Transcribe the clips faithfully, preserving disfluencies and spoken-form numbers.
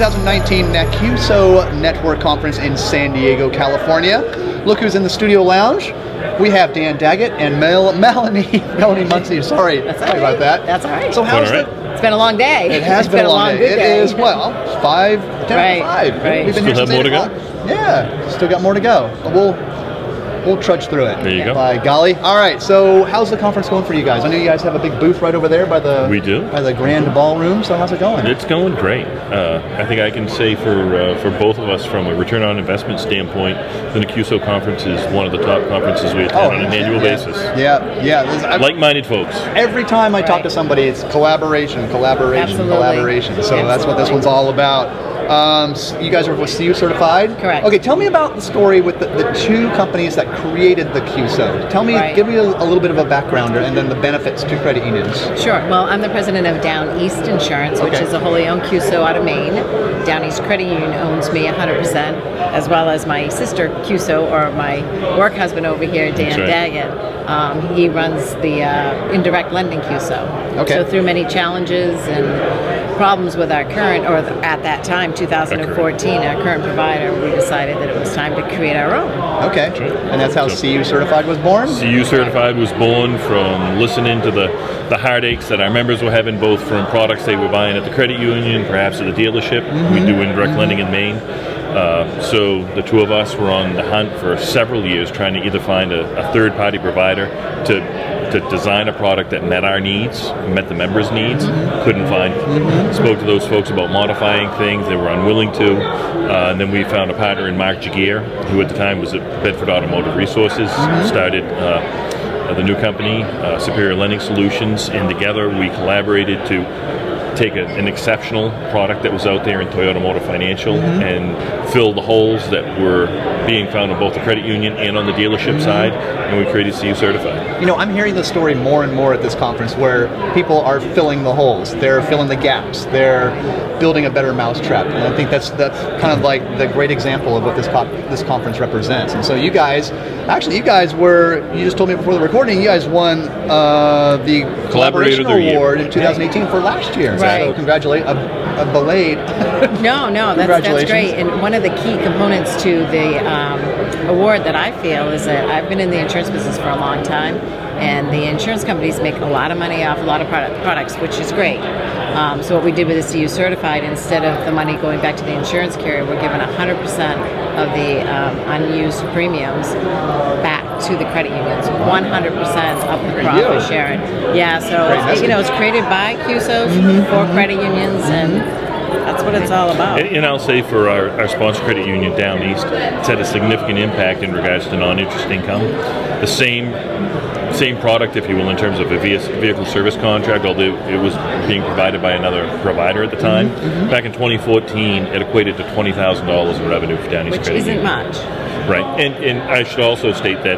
twenty nineteen NACUSO Network Conference in San Diego, California. Look who's in the studio lounge. We have Dan Daggett and Mel Melanie Melanie Muncie. Sorry, That's sorry all right. about that. That's all right. So how's All it? right. It's been a long day. It has It's been, a long, day. good It day. is, well, five, ten Right, to five. right. We've been Still here have since more eight to go? o'clock. Yeah, still got more to go. We'll we'll trudge through it. There you go. By golly. All right. So how's the conference going for you guys? I know you guys have a big booth right over there by the We do. by the grand ballroom. So how's it going? It's going great. Uh, I think I can say for uh, for both of us, from a return on investment standpoint, the NACUSO conference is one of the top conferences we attend on an annual yeah. basis. Yeah, yeah. This- I- Like-minded folks. Every time I talk Right. to somebody, it's collaboration, collaboration, Absolutely. collaboration. So that's what this Absolutely. one's all about. Um, s- you guys are with C U certified? Correct. Okay, tell me about the story with the, the two companies that created the CUSO. Tell me, Right. give me a, a little bit of a background and then the benefits to credit unions. Sure. Well, I'm the president of Down East Insurance, which Okay. is a wholly owned CUSO out of Maine. Down East Credit Union owns me one hundred percent, as well as my sister CUSO, or my work husband over here, Dan That's right. Daggett. Um, he runs the uh, indirect lending CUSO. Okay. So through many challenges and problems with our current, or the, at that time, two thousand fourteen, our current provider, we decided that it was time to create our own. Okay. Sure. And that's how C U certified was born? C U Certified was born from listening to the, the heartaches that our members were having, both from products they were buying at the credit union, perhaps at the dealership. We do indirect lending in Maine. Uh, so the two of us were on the hunt for several years, trying to either find a, a third-party provider to to design a product that met our needs, met the members' needs. Couldn't find it. Spoke to those folks about modifying things. They were unwilling to. Uh, and then we found a partner in Mark Jagier, who at the time was at Bedford Automotive Resources, started uh, the new company, uh, Superior Lending Solutions, and together we collaborated to take a, an exceptional product that was out there in Toyota Motor Financial and fill the holes that were being found on both the credit union and on the dealership side, and we created C U Certified. You know, I'm hearing the story more and more at this conference where people are filling the holes, they're filling the gaps, they're building a better mousetrap, and I think that's that's kind of like the great example of what this co- this conference represents. And so you guys, actually, you guys were, you just told me before the recording, you guys won uh, the Collaboration Collaborator of the Year. Award in two thousand eighteen for last year. Right. So congratulations, a, a belayed. No, no, that's, that's Congratulations. great. And one of the key components to the um, award that I feel is that I've been in the insurance business for a long time, and the insurance companies make a lot of money off a lot of product, products, which is great. Um, so what we did with the C U Certified, instead of the money going back to the insurance carrier, we're giving one hundred percent of the um, unused premiums back to the credit unions, one hundred percent of the Great profit deal. sharing. Yeah, so Great it's, message. you know, it's created by CUSOs for credit unions, and that's what it's all about. And, and I'll say for our, our sponsor credit union Down East, it's had a significant impact in regards to non-interest income. The same same product, if you will, in terms of a vehicle service contract, although it was being provided by another provider at the time. Mm-hmm. Back in twenty fourteen, it equated to twenty thousand dollars in revenue for Down East Which Credit isn't Union. much. Right, and and I should also state that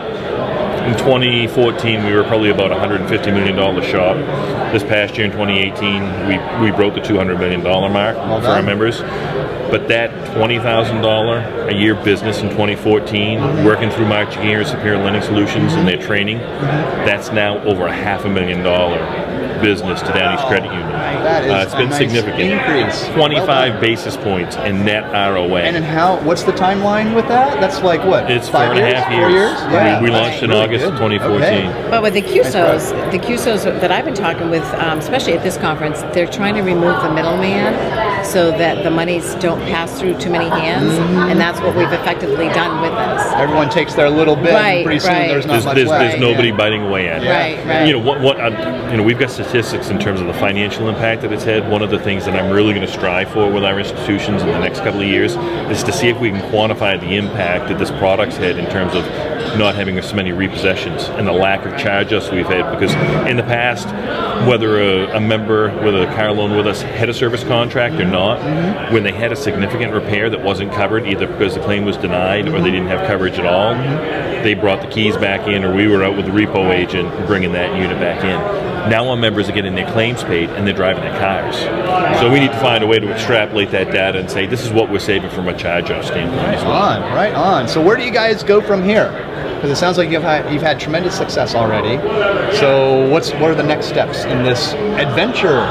in twenty fourteen we were probably about a one hundred fifty million dollars shop. This past year in twenty eighteen we we broke the two hundred million dollars mark Well for our done. members. But that twenty thousand dollars a year business in twenty fourteen, working through Mark Jagier and Superior Lending Solutions and their training, that's now over a half a million dollar business to Down East Credit Union. That is Uh, it's a been nice significant. increase. twenty-five Well done. basis points in net R O A. And then how? What's the timeline with that? That's like what? It's five four and a years? half Four years. years? We- Yeah. we That's launched in really August good. of twenty fourteen. Okay. But with the Nice CUSOs, the CUSOs that I've been talking with, um, especially at this conference, they're trying to remove the middleman so that the monies don't pass through too many hands, Mm-hmm. and that's what we've effectively done with this. Everyone takes their little bit, and Right, pretty soon right. there's not There's, much there's, left. there's nobody Yeah. biting away at it. Right, right. You know what? What uh, you know, we've got statistics in terms of the financial impact that it's had. One of the things that I'm really going to strive for with our institutions in the next couple of years is to see if we can quantify the impact that this product's had in terms of not having so many repossessions and the lack of charge-offs we've had. Because in the past, whether a, a member with a car loan with us had a service contract or not, Mm-hmm. when they had a significant repair that wasn't covered, either because the claim was denied or they didn't have coverage at all, they brought the keys back in, or we were out with the repo agent bringing that unit back in. Now our members are getting their claims paid and they're driving their cars. So we need to find a way to extrapolate that data and say this is what we're saving from a charge-off standpoint. Right on, right on. So where do you guys go from here? Because it sounds like you've had you've had tremendous success already. So what's what are the next steps in this adventure?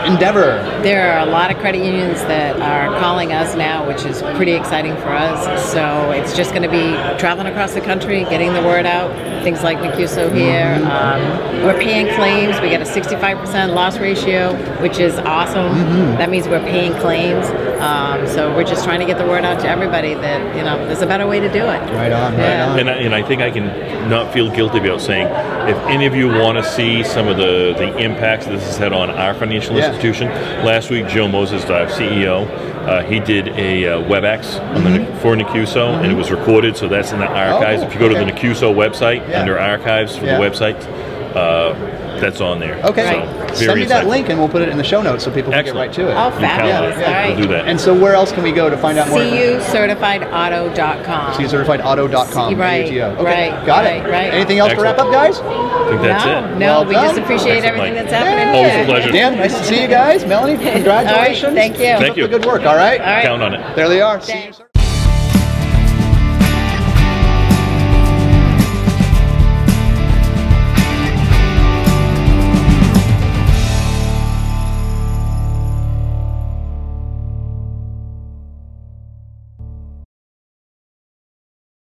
endeavor. There are a lot of credit unions that are calling us now, which is pretty exciting for us. So it's just going to be traveling across the country, getting the word out. Things like Nacuso here. Um, we're paying claims. We get a sixty-five percent loss ratio, which is awesome. Mm-hmm. That means we're paying claims. Um, so we're just trying to get the word out to everybody that, you know, there's a better way to do it. Right on, Yeah. right on. And I, and I think I can not feel guilty about saying, if any of you want to see some of the, the impacts this has had on our financial Yeah. institution, last week Joe Moses, our C E O, uh, he did a uh, WebEx on the, for Nacuso, and it was recorded, so that's in the archives. Oh, if you go to okay. the Nacuso website, Yeah. under archives for Yeah. the website, uh, that's on there. Okay, So, Right. send very me that insightful. link and we'll put it in the show notes so people can Excellent. get right to it. Oh, You count on fabulous. it. All right. We'll do that. And so where else can we go to find out more? C U certified auto dot com. C U certified auto dot com. Right, A U T O. Okay, right, got right, it. right. Anything else Excellent. to wrap up, guys? I think that's no, it. no, Well we just done. appreciate Excellent, everything Mike. that's happening Always here. a pleasure. Dan, nice to see you guys. Melanie, congratulations. All right, thank you. Thank Keep up you. the good work, all right? All right. Count on it. There they are. See you, Thanks. sir.